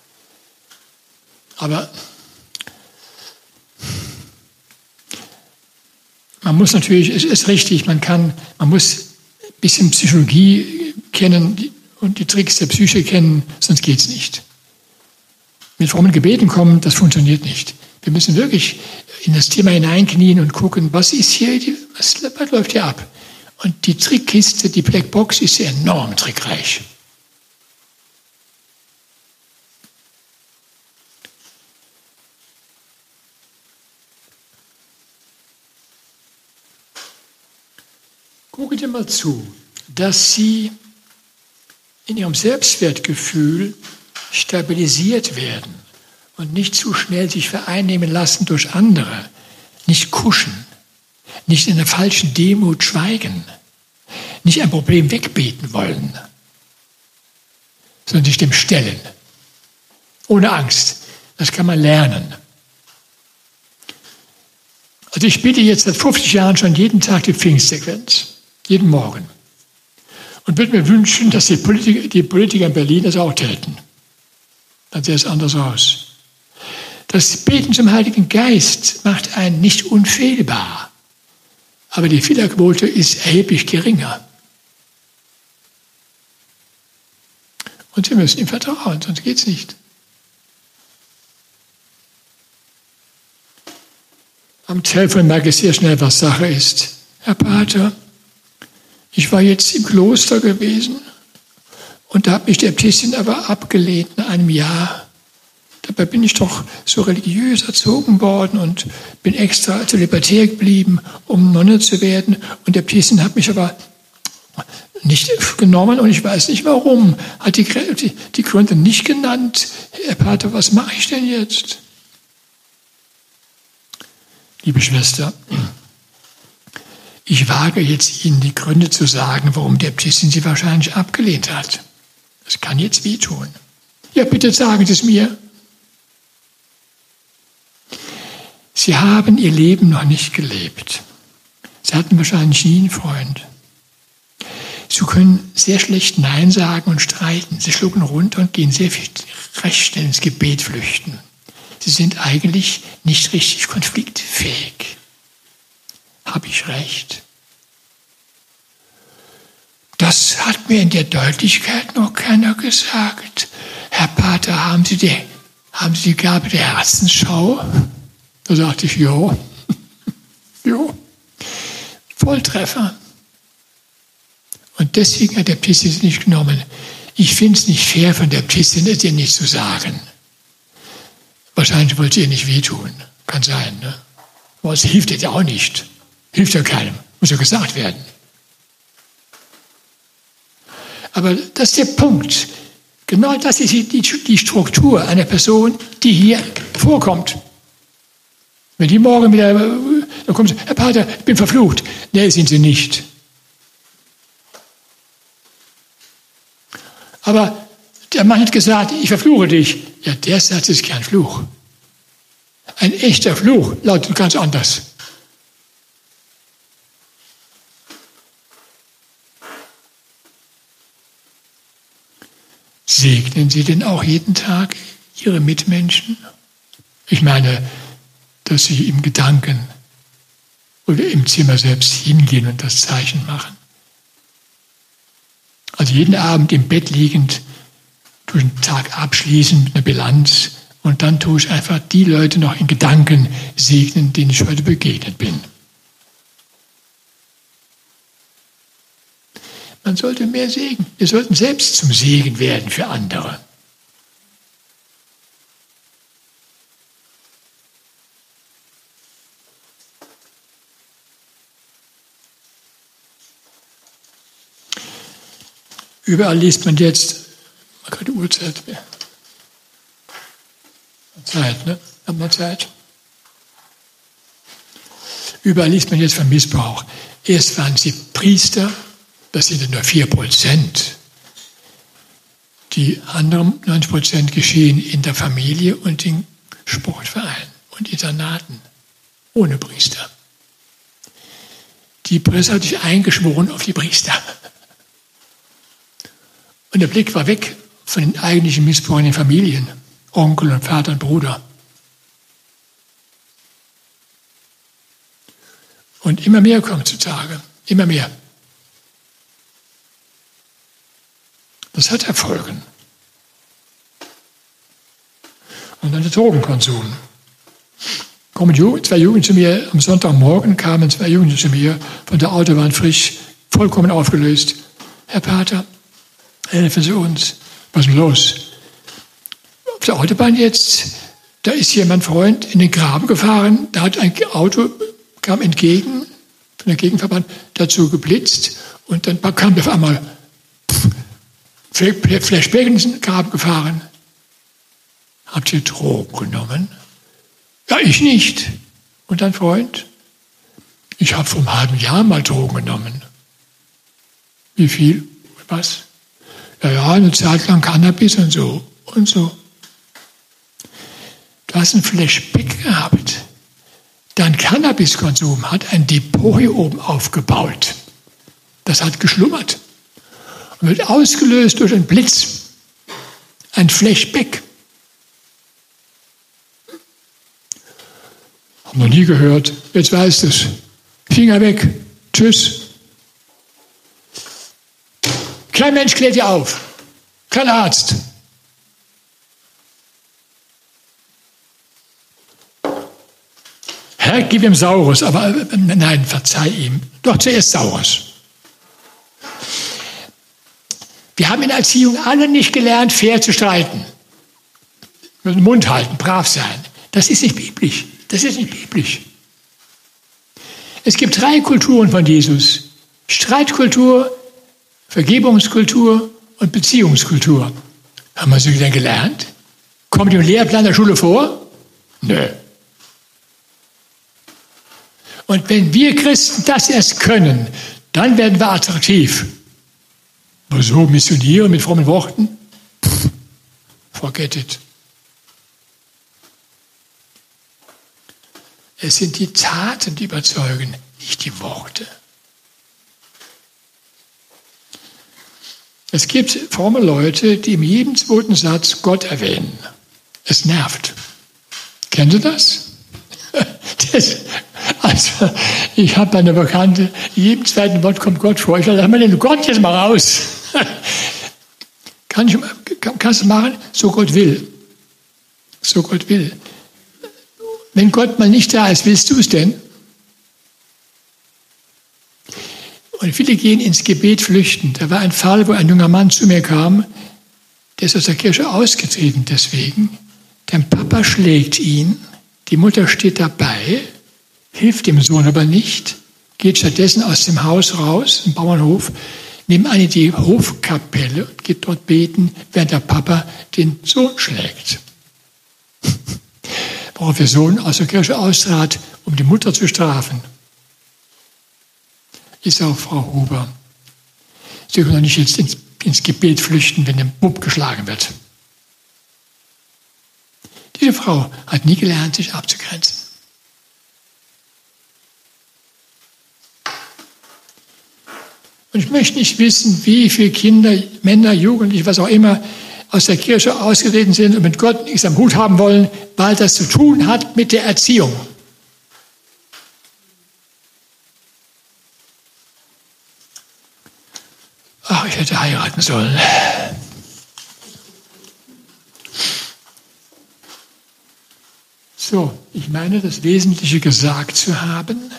Aber man muss natürlich, es ist richtig, man kann, man muss ein bisschen Psychologie kennen und die Tricks der Psyche kennen, sonst geht es nicht. Mit frommen Gebeten kommen, das funktioniert nicht. Wir müssen wirklich in das Thema hineinknien und gucken, was ist hier, was, was läuft hier ab? Und die Trickkiste, die Blackbox ist enorm trickreich. Gucken Sie mal zu, dass Sie in Ihrem Selbstwertgefühl stabilisiert werden und nicht zu schnell sich vereinnehmen lassen durch andere, nicht kuschen, nicht in der falschen Demut schweigen, nicht ein Problem wegbeten wollen, sondern sich dem stellen. Ohne Angst. Das kann man lernen. Also ich bete jetzt seit fünfzig Jahren schon jeden Tag die Pfingstsequenz. Jeden Morgen. Und würde mir wünschen, dass die Politiker, die Politiker in Berlin das auch täten. Dann sähe es anders aus. Das Beten zum Heiligen Geist macht einen nicht unfehlbar. Aber die Fehlerquote ist erheblich geringer. Und Sie müssen ihm vertrauen, sonst geht es nicht. Am Telefon merke ich sehr schnell, was Sache ist. Herr Pater, ich war jetzt im Kloster gewesen und da hat mich die Äbtissin aber abgelehnt nach einem Jahr. Dabei bin ich doch so religiös erzogen worden und bin extra zölibatär geblieben, um Nonne zu werden. Und der Äbtissin hat mich aber nicht genommen und ich weiß nicht warum. Hat die, die, die Gründe nicht genannt. Herr Pater, was mache ich denn jetzt? Liebe Schwester, ich wage jetzt Ihnen die Gründe zu sagen, warum der Äbtissin Sie wahrscheinlich abgelehnt hat. Das kann jetzt wehtun. Ja, bitte sagen Sie es mir. Sie haben Ihr Leben noch nicht gelebt. Sie hatten wahrscheinlich nie einen Freund. Sie können sehr schlecht Nein sagen und streiten. Sie schlucken runter und gehen sehr viel recht schnell ins Gebet flüchten. Sie sind eigentlich nicht richtig konfliktfähig. Habe ich recht? Das hat mir in der Deutlichkeit noch keiner gesagt. Herr Pater, haben Sie die, haben Sie die Gabe der Herzensschau? Da sagte ich, jo, jo, Volltreffer. Und deswegen hat der Äbtissin es nicht genommen. Ich finde es nicht fair von der Äbtissin, es ihr nicht zu sagen. Wahrscheinlich wollte ihr nicht wehtun. Kann sein, ne? Aber es hilft jetzt auch nicht. Hilft ja keinem. Muss ja gesagt werden. Aber das ist der Punkt. Genau das ist die, die Struktur einer Person, die hier vorkommt. Wenn die morgen wieder, dann kommen sie, Herr Pater, ich bin verflucht. Nee, sind sie nicht. Aber der Mann hat gesagt, ich verfluche dich. Ja, der Satz ist kein Fluch. Ein echter Fluch lautet ganz anders. Segnen Sie denn auch jeden Tag Ihre Mitmenschen? Ich meine, dass Sie im Gedanken oder im Zimmer selbst hingehen und das Zeichen machen. Also jeden Abend im Bett liegend, durch den Tag abschließen mit einer Bilanz und dann tue ich einfach die Leute noch in Gedanken segnen, denen ich heute begegnet bin. Man sollte mehr segnen. Wir sollten selbst zum Segen werden für andere. Überall liest man jetzt, man kann die Uhrzeit mehr. Zeit, ne? Hat man Zeit? Überall liest man jetzt von Missbrauch. Erst waren sie Priester, das sind nur vier Prozent. Die anderen neunzig Prozent geschehen in der Familie und in Sportvereinen und Internaten, ohne Priester. Die Presse hat sich eingeschworen auf die Priester. Und der Blick war weg von den eigentlichen Missbrauch in den Familien, Onkel und Vater und Bruder. Und immer mehr kommt zutage, immer mehr. Das hat Erfolgen. Und dann der Drogenkonsum. Kommen zwei Jugendliche zu mir, am Sonntagmorgen kamen zwei Jugendliche zu mir, von der Autobahn frisch, vollkommen aufgelöst. Herr Pater, helfen Sie uns. Was ist denn los? Auf der Autobahn jetzt, da ist hier mein Freund in den Graben gefahren, da hat ein Auto, kam entgegen, von der Gegenverband, dazu geblitzt und dann kam der auf einmal Flashback in den Graben gefahren. Habt ihr Drogen genommen? Ja, ich nicht. Und dein Freund? Ich habe vor einem halben Jahr mal Drogen genommen. Wie viel? Was? Ja, ja, eine Zeit lang Cannabis und so. Und so. Du hast einen Flashback gehabt. Dein Cannabiskonsum hat ein Depot hier oben aufgebaut. Das hat geschlummert. Und wird ausgelöst durch einen Blitz. Ein Flashback. Hab noch nie gehört. Jetzt weißt du es. Finger weg. Tschüss. Kein Mensch klärt dir auf. Kein Arzt. Herr, gib ihm Saures, aber äh, nein, verzeih ihm. Doch zuerst Saures. Wir haben in der Erziehung alle nicht gelernt, fair zu streiten. den Mund halten, brav sein. Das ist nicht biblisch. Das ist nicht biblisch. Es gibt drei Kulturen von Jesus. Streitkultur, Vergebungskultur und Beziehungskultur. Haben wir sie denn gelernt? Kommt im Lehrplan der Schule vor? Nö. Und wenn wir Christen das erst können, dann werden wir attraktiv. Aber so missionieren mit frommen Worten? Pff, forget it. Es sind die Taten, die überzeugen, nicht die Worte. Es gibt fromme Leute, die in jedem zweiten Satz Gott erwähnen. Es nervt. Kennen Sie das? das also, ich habe eine Bekannte, in jedem zweiten Wort kommt Gott vor. Ich sage, lass mal den Gott jetzt mal raus. Kann ich, kann, kannst du machen? So Gott will. So Gott will. Wenn Gott mal nicht da ist, willst du es denn? Und viele gehen ins Gebet flüchten. Da war ein Fall, wo ein junger Mann zu mir kam, der ist aus der Kirche ausgetreten deswegen. Der Papa schlägt ihn, die Mutter steht dabei, hilft dem Sohn aber nicht, geht stattdessen aus dem Haus raus, im Bauernhof, nimmt eine die Hofkapelle und geht dort beten, während der Papa den Sohn schlägt. Worauf der Sohn aus der Kirche austrat, um die Mutter zu strafen. Ist auch Frau Huber. Sie können doch nicht jetzt ins, ins Gebet flüchten, wenn der Bub geschlagen wird. Diese Frau hat nie gelernt, sich abzugrenzen. Und ich möchte nicht wissen, wie viele Kinder, Männer, Jugendliche, was auch immer, aus der Kirche ausgetreten sind und mit Gott nichts am Hut haben wollen, weil das zu tun hat mit der Erziehung. Ach, ich hätte heiraten sollen. So, ich meine, das Wesentliche gesagt zu haben.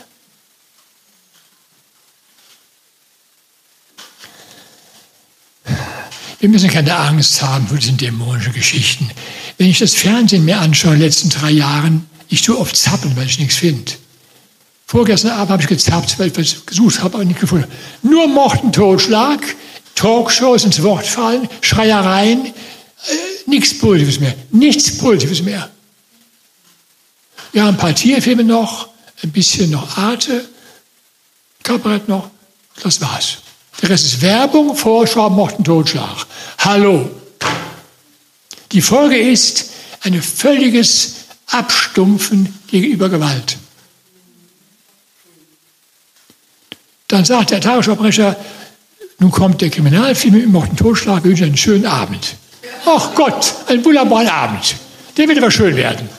Wir müssen keine Angst haben vor diesen dämonischen Geschichten. Wenn ich das Fernsehen mir anschaue in den letzten drei Jahren, ich tue oft zappeln, weil ich nichts finde. Vorgestern Abend habe ich gezappt, weil ich was gesucht habe, aber nicht gefunden. Nur Mord und Totschlag, Talkshows ins Wort fallen, Schreiereien, äh, nichts Positives mehr. Nichts Positives mehr. Ja, ein paar Tierfilme noch, ein bisschen noch Arte, Kabarett noch, das war's. Der Rest ist Werbung, Vorschau, Mord und Totschlag. Hallo. Die Folge ist ein völliges Abstumpfen gegenüber Gewalt. Dann sagt der Tagesschaubrecher, nun kommt der Kriminalfilm mit Mord und Totschlag, wir wünschen einen schönen Abend. Ach Gott, einen wunderbaren Abend. Der wird aber schön werden.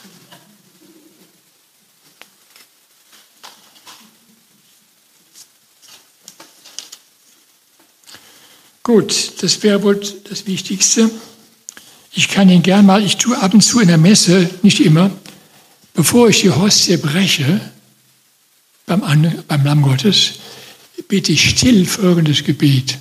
Gut, das wäre wohl das Wichtigste. Ich kann Ihnen gern mal, ich tue ab und zu in der Messe, nicht immer, bevor ich die Hostie breche, beim, beim Lamm Gottes, bete ich still folgendes Gebet.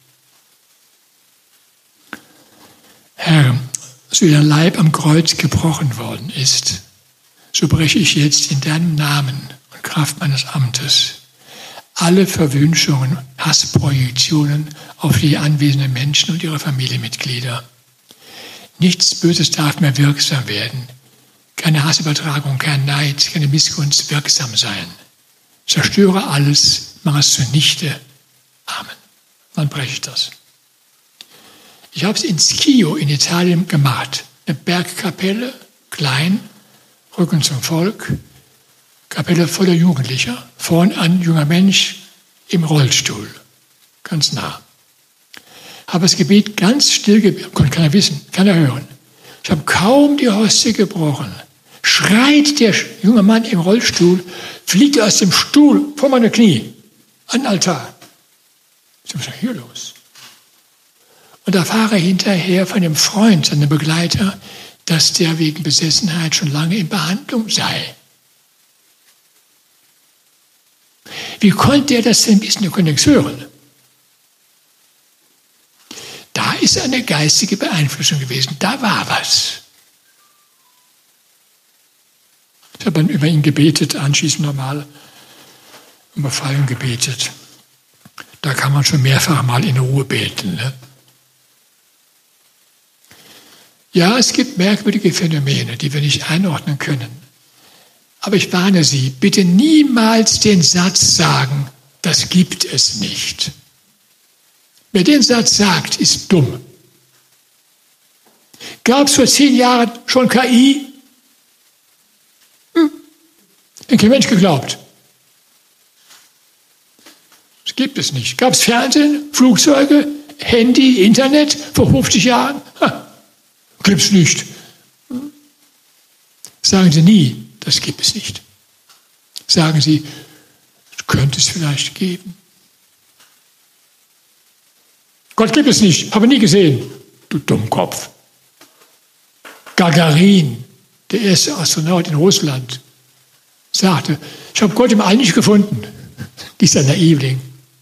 Herr, so wie dein Leib am Kreuz gebrochen worden ist, so breche ich jetzt in deinem Namen und Kraft meines Amtes alle Verwünschungen, Hassprojektionen auf die anwesenden Menschen und ihre Familienmitglieder. Nichts Böses darf mehr wirksam werden. Keine Hassübertragung, kein Neid, keine Missgunst wirksam sein. Zerstöre alles, mach es zunichte. Amen. Dann breche ich das. Ich habe es in Schio in Italien gemacht. Eine Bergkapelle, klein, Rücken zum Volk, Kapelle voller Jugendlicher, vorn ein junger Mensch im Rollstuhl, ganz nah. Habe das Gebet ganz still gebetet, konnte keiner wissen, keiner hören. Ich habe kaum die Hostie gebrochen. Schreit der junge Mann im Rollstuhl, fliegt aus dem Stuhl vor meine Knie, an den Altar. Was ist denn hier los? Und erfahre hinterher von dem Freund, seinem Begleiter, dass der wegen Besessenheit schon lange in Behandlung sei. Wie konnte er das denn wissen? Er konnte nichts hören. Da ist eine geistige Beeinflussung gewesen. Da war was. habe dann über ihn gebetet, anschließend nochmal über Fallen gebetet. Da kann man schon mehrfach mal in Ruhe beten. Ne? Ja, es gibt merkwürdige Phänomene, die wir nicht einordnen können. Aber ich warne Sie, bitte niemals den Satz sagen, das gibt es nicht. Wer den Satz sagt, ist dumm. Gab es vor zehn Jahren schon K I? Hm. Hat kein Mensch geglaubt. Das gibt es nicht. Gab es Fernsehen, Flugzeuge, Handy, Internet vor fünfzig Jahren? Gibt es nicht. Hm. Sagen Sie nie, das gibt es nicht. Sagen Sie, könnte es vielleicht geben. Gott gibt es nicht, habe nie gesehen. Du Dummkopf. Gagarin, der erste Astronaut in Russland, sagte, ich habe Gott im All nicht gefunden. Dieser Naivling.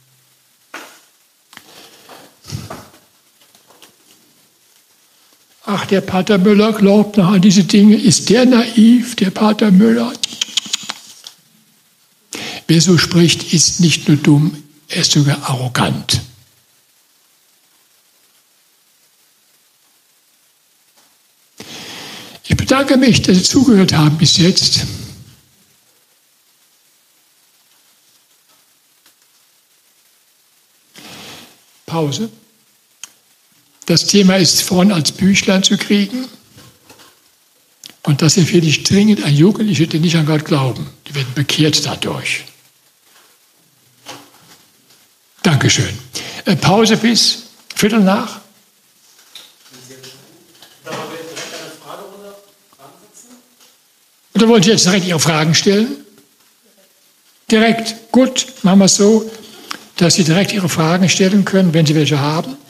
Ach, der Pater Müller glaubt noch an diese Dinge. Ist der naiv, der Pater Müller? Wer so spricht, ist nicht nur dumm, er ist sogar arrogant. Ich bedanke mich, dass Sie zugehört haben bis jetzt. Pause. Das Thema ist vorn als Büchlein zu kriegen. Und das empfehle ich dringend an Jugendliche, die nicht an Gott glauben. Die werden bekehrt dadurch. Dankeschön. Äh, Pause bis Viertel nach. Oder wollt ihr jetzt direkt Ihre Fragen stellen? Direkt. Gut, machen wir es so, dass Sie direkt Ihre Fragen stellen können, wenn Sie welche haben.